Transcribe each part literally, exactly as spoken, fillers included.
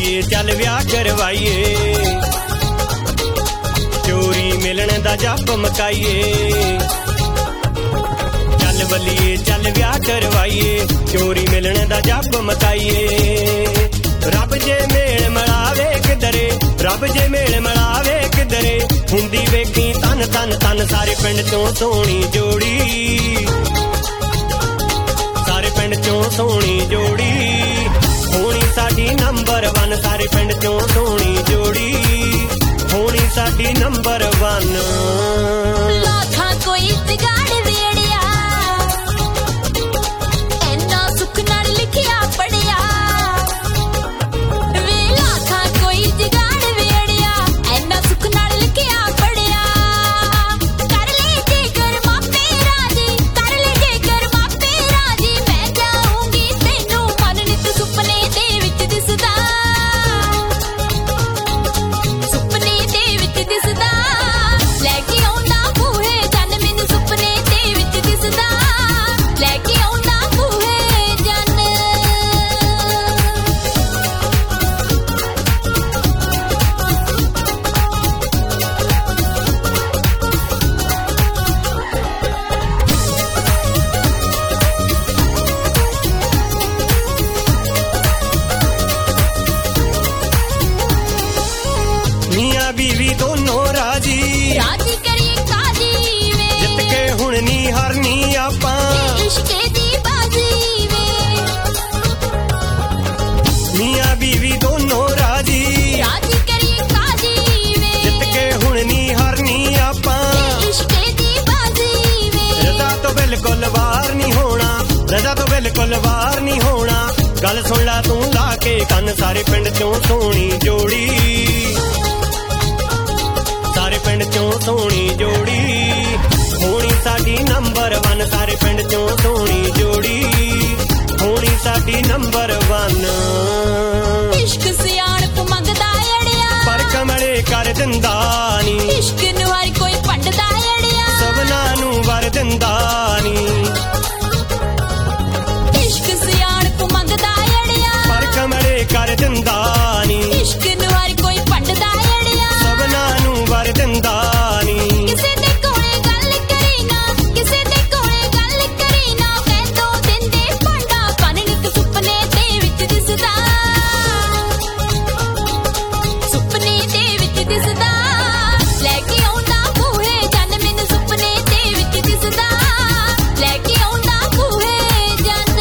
ਵੱਲੀਏ ਚੱਲ ਵਿਆਹ ਕਰਵਾਈਏ, ਚੋਰੀ ਮਿਲਣ ਦਾ ਜੱਪ ਮਕਾਈਏ। ਚੱਲ ਵੱਲੀਏ ਚੱਲ ਵਿਆਹ ਕਰਵਾਈਏ, ਚੋਰੀ ਮਿਲਣ ਦਾ ਜੱਪ ਮਕਾਈਏ। ਰੱਬ ਜੇ ਮੇਲ ਮਿਲਾਵੇ ਕਿਧਰੇ, ਰੱਬ ਜੇ ਮੇਲ ਮਿਲਾਵੇ ਕਿਧਰੇ, ਹੁੰਦੀ ਵੇਖੀ ਤਨ ਤਨ ਤਨ ਸਾਰੇ ਪਿੰਡ ਚੋਂ ਸੋਹਣੀ ਜੋੜੀ, ਸਾਰੇ ਪਿੰਡ ਚੋਂ ਸੋਹਣੀ ਜੋੜੀ, ਹੋਣੀ ਸਾਡੀ ਨੰਬਰ ਵਨ, ਸਾਰੇ ਪਿੰਡ ਚੋਂ ਸੋਹਣੀ ਜੋੜੀ, ਹੋਣੀ ਸਾਡੀ ਨੰਬਰ ਵਨ। ਲਾਖਾਂ ਕੋਈ ਜਗਾੜ ਵੇੜਿਆ, ਐਨਾ ਸੁੱਖ ਨਾਲ ਲਿਖਿਆ ਪੜਿਆ, ਵੇ ਲਾਖਾਂ ਕੋਈ ਜਗਾੜ ਵੇੜਿਆ, ਐਨਾ ਸੁੱਖ ਨਾਲ ਲਿਖਿਆ ਪੜਿਆ। ਕਰ ਲੈ ਜੇਕਰ ਮਾਪੇ ਰਾਜੀ, ਕਰ ਲੈ ਜੇਕਰ ਮਾਪੇ ਰਾਜੀ, ਮੈਂ ਜਾਊਂਗੀ ਤੈਨੂੰ ਮਨ ਨਿਤ ਸੁਪਨੇ ਦੇ ਵਿੱਚ ਦਿਸਦਾ, ਸੁਪਨੇ ਦੇ ਵਿੱਚ ਦਿਸਦਾ, ਲੈ ਕੇ ਆਉਂਦਾ ਬੂਹੇ ਜਨ ਮੈਨੂੰ ਸੁਪਨੇ ਦੇ ਵਿੱਚ ਦਿਸਦਾ, ਲੈ ਕੇ ਆਉਂਦਾ ਬੂਹੇ ਜਨ। ਮੀਆਂ ਬੀਵੀ ਦੋਨੋਂ ਰਾਜੀ, ਰਾਜੀ ਕਰੀਏ ਕਾਜੀ ਵੇ, ਜਿੱਤ ਕੇ ਹੁਣ ਨੀ ਹਾਰਨੀ ਆਪਾਂ, ਤੇ ਇਸ਼ਕੇ ਦੀ ਬਾਜ਼ੀ ਵੇ। ਮੀਆਂ ਬੀਵੀ ਦੋਨੋਂ ਰਾਜੀ, ਰਾਜੀ ਕਰੀਏ ਕਾਜੀ ਵੇ, ਜਿੱਤ ਕੇ ਹੁਣ ਨੀ ਹਾਰਨੀ ਆਪਾਂ, ਤੇ ਇਸ਼ਕੇ ਦੀ ਬਾਜ਼ੀ ਵੇ। ਰਜ਼ਾ ਤੋਂ ਬਿਲਕੁਲ ਵਾਰ ਨਹੀਂ ਹੋਣਾ, ਰਜ਼ਾ ਤੋਂ ਬਿਲਕੁਲ ਵਾਰ ਨਹੀਂ ਹੋਣਾ, ਗੱਲ ਸੁਣ ਲੈ ਤੂੰ ਲਾ ਕੇ ਕੰਨ, ਸਾਰੇ ਪਿੰਡ ਚੋਂ ਸੋਹਣੀ ਜੋੜੀ, ਸਾਰੇ ਪਿੰਡ ਚੋਂ ਸੋਹਣੀ ਜੋੜੀ, ਹੋਣੀ ਸਾਡੀ ਨੰਬਰ ਵਨ, ਸਾਰੇ ਪਿੰਡ ਚੋਂ ਸੋਹਣੀ ਜੋੜੀ, ਹੋਣੀ ਸਾਡੀ ਨੰਬਰ ਵਨ। ਇਸ਼ਕ ਸਿਆਣਪ ਮੰਗਦਾ ਅੜਿਆ, ਪਰ ਕਮਲੇ ਕਰ ਦਿੰਦਾ ਨੀ, ਇਸ਼ਕ ਨੂੰ ਹਰ ਕੋਈ ਪੰਡਦਾ ਅੜਿਆ, ਸਭਨਾਂ ਨੂੰ ਵਰ ਦਿੰਦਾ ਨੀ, ਇਸ਼ਕ ਸਿਆਣਪ ਮੰਗਦਾ ਅੜਿਆ, ਪਰ ਕਮਲੇ ਕਰ ਦਿੰਦਾ ਨੀ, ਇਸ਼ਕ ਨੂੰ ਹਰ ਕੋਈ ਪੰਡਦਾ ਅੜਿਆ। ਸਭਨਾਂ ਨੂੰ ਵਰ ਦਿੰਦਾ ਨੀ, ਕਿਸੇ ਦੇ ਕੋਲੇ ਗੱਲ ਕਰੀ ਨਾ, ਕਿਸੇ ਦੇ ਕੋਲੇ ਗੱਲ ਕਰੀ ਨਾ, ਮੈਂ ਦੋ ਦਿਨ ਦੇ ਭਾਂਡਾ ਪਨ ਨਿਤ ਸੁਪਨੇ ਦੇ ਵਿੱਚ ਦਿਸਦਾ, ਸੁਪਨੇ ਦੇ ਵਿੱਚ ਦਿਸਦਾ, ਲੈ ਕੇ ਆਉਂਦਾ ਬੂਹੇ ਜਨ ਮੈਨੂੰ ਸੁਪਨੇ ਦੇ ਵਿੱਚ ਦਿਸਦਾ, ਲੈ ਕੇ ਆਉਂਦਾ ਬੂਹੇ ਜਨ।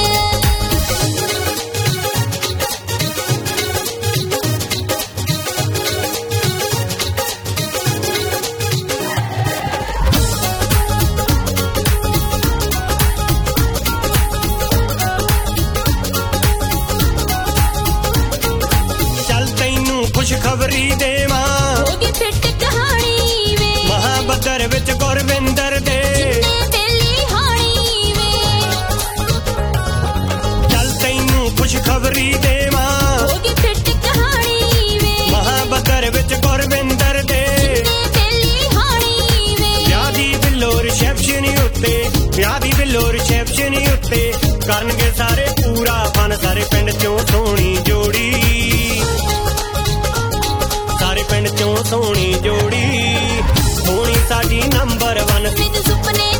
ਚੱਲ ਤੈਨੂੰ ਖੁਸ਼ਖਬਰੀ ਦੇਵਾਂ, ਹੋ ਗਈ ਫਿੱਟ ਕਹਾਣੀ ਵੇ, ਮਹਾਬਦਰ ਵਿੱਚ ਗੁਰਵਿੰਦਰ ਦੇ, ਜਿੰਨੇ ਵੇਲੀ ਹਾਣੀ ਵੇ। ਚੱਲ ਤੈਨੂੰ ਖੁਸ਼ਖਬਰੀ ਦੇਵਾਂ, ਹੋ ਗਈ ਫਿੱਟ ਕਹਾਣੀ ਵੇ, ਮਹਾਬਦਰ ਵਿੱਚ ਗੁਰਵਿੰਦਰ ਦੇ, ਜਿੰਨੇ ਵੇਲੀ ਹਾਣੀ ਵੇ। ਵਿਆਹ ਦੀ ਬਿੱਲੋ ਰਿਸੈਪਸ਼ਨ ਉੱਤੇ, ਵਿਆਹ ਦੀ ਬਿੱਲੋ ਰਿਸੈਪਸ਼ਨ ਉੱਤੇ, ਕਰਨਗੇ ਸਾਰੇ ਪੂਰਾ ਫਨ, ਸਾਰੇ ਪਿੰਡ ਚੋਂ ਸੋਹਣੀ ਜੋੜੀ, ਸਾਰੇ ਪਿੰਡ ਚੋਂ ਸੋਹਣੀ ਜੋੜੀ, ਹੋਣੀ ਸਾਡੀ ਨੰਬਰ ਵਨ। ਮੈਨੂੰ ਸੁਪਨੇ